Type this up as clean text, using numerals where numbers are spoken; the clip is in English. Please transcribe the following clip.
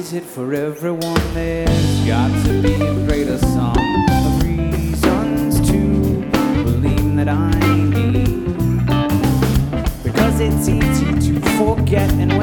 is it for everyone? There's got to be a greater sum of reasons to believe that I need. Because it's easy to forget and